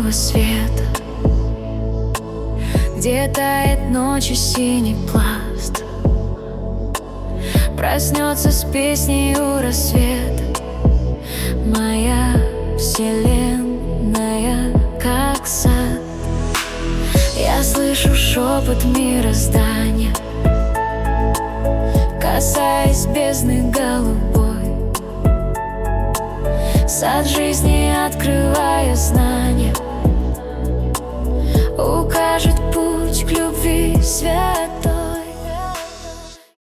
лунного света, где тает ночью синий пласт. Проснется с песней у рассвета моя вселенная, как сад. Я слышу шепот мироздания, касаясь бездны голубой. Сад жизни, открывая знания, укажет путь к любви святой.